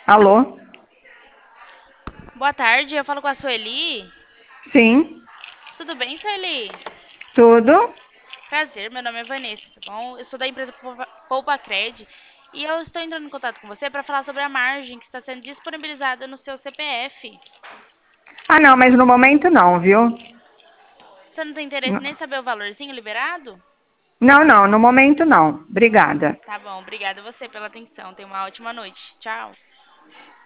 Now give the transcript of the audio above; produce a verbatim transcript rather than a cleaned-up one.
Alô? Boa tarde, eu falo com a Sueli. Sim, Tudo bem, Sueli? tudo? Prazer, meu nome é Vanessa, tá bom? Eu sou da empresa Poupa Poupa Cred e eu estou entrando em contato com você para falar sobre a margem que está sendo disponibilizada no seu C P F. Ah, não, mas no momento não, viu? Você não tem interesse nem em N- saber o valorzinho liberado? Não, não, no momento não. Obrigada. Tá bom, obrigada a você pela atenção. Tenha uma ótima noite. Tchau.